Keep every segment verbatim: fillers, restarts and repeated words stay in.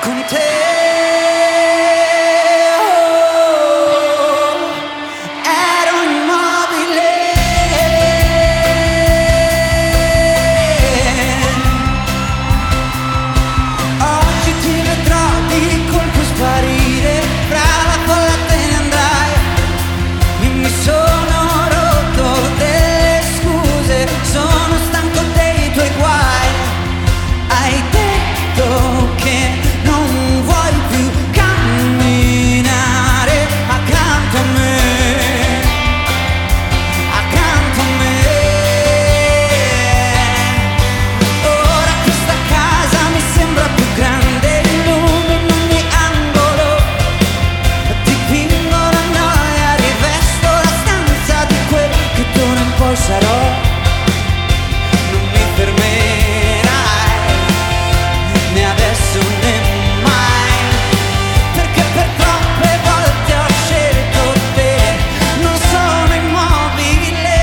con te. Oh, ero immobile. Oggi ti vedrò di colpo sparire, fra la folla te ne andrai. E mi sono rotto delle scuse, sono stanco dei tuoi guai. Hai detto che non vuoi più camminare accanto a me, accanto a me. Ora questa casa mi sembra più grande, illumina ogni angolo, dipingo la noia, rivesto la stanza di quello che tu non poi sarò. Non mi fermerai, né adesso né mai, perché per troppe volte ho scelto te, non sono immobile.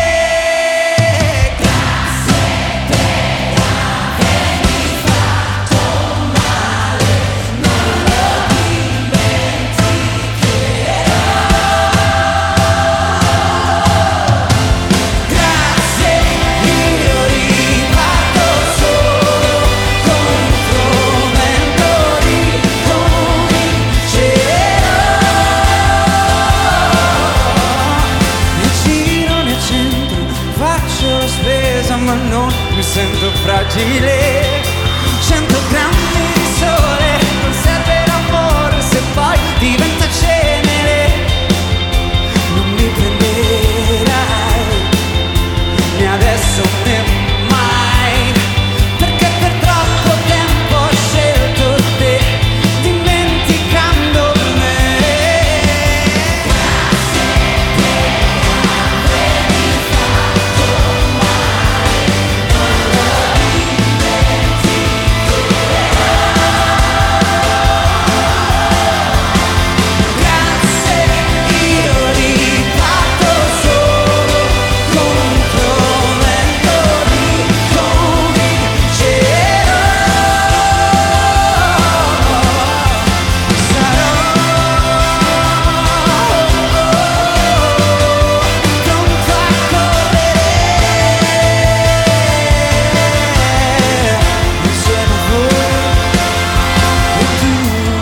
Grazie per avermi fatto male, non lo dimenticherò. Grazie, io riparto solo, contro vento ricomincerò. Nel giro nel centro faccio la spesa, ma non mi sento fragile. Cento grammi di sole, non serve l'amore se poi diventa cenere. Non mi prenderai, né adesso né mai, perché per troppo tempo ho scelto te, dimenticando me. Grazie per avermi fatto male, non lo dimenticherò. Grazie, io riparto solo, contro vento ricomincerò. Sarò pronto a correre insieme a voi e tu.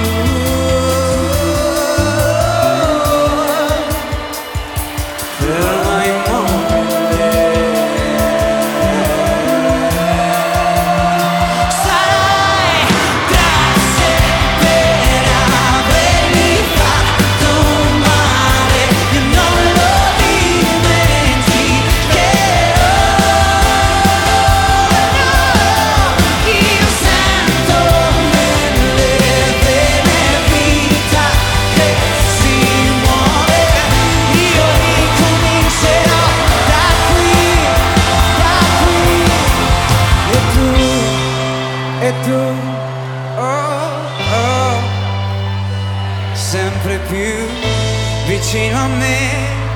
Ferma immobile. Sarai, grazie per avermi fatto male, io non lo dimenticherò. Io sento nelle vene vita che si muove, io ricomincerò da qui, da qui. E tu, e tu, oh, oh, sempre più vicino a me.